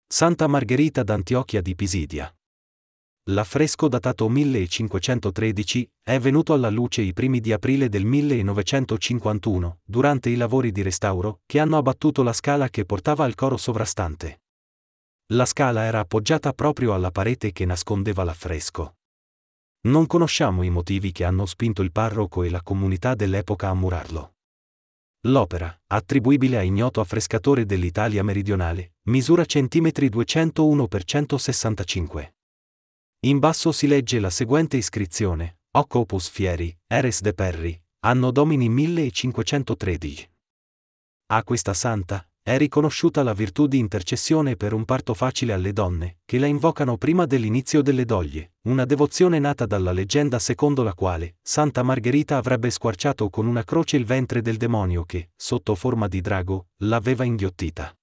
Santa Margherita d'Antiochia di Pisidia. L'affresco datato 1513 è venuto alla luce i primi di aprile del 1951, durante i lavori di restauro che hanno abbattuto la scala che portava al coro sovrastante. La scala era appoggiata proprio alla parete che nascondeva l'affresco. Non conosciamo i motivi che hanno spinto il parroco e la comunità dell'epoca a murarlo. L'opera, attribuibile a ignoto affrescatore dell'Italia meridionale, misura centimetri 201 x 165. In basso si legge la seguente iscrizione: Hoc opus fieri, eres de Perri, anno domini 1513. A questa santa è riconosciuta la virtù di intercessione per un parto facile alle donne, che la invocano prima dell'inizio delle doglie, una devozione nata dalla leggenda secondo la quale Santa Margherita avrebbe squarciato con una croce il ventre del demonio che, sotto forma di drago, l'aveva inghiottita.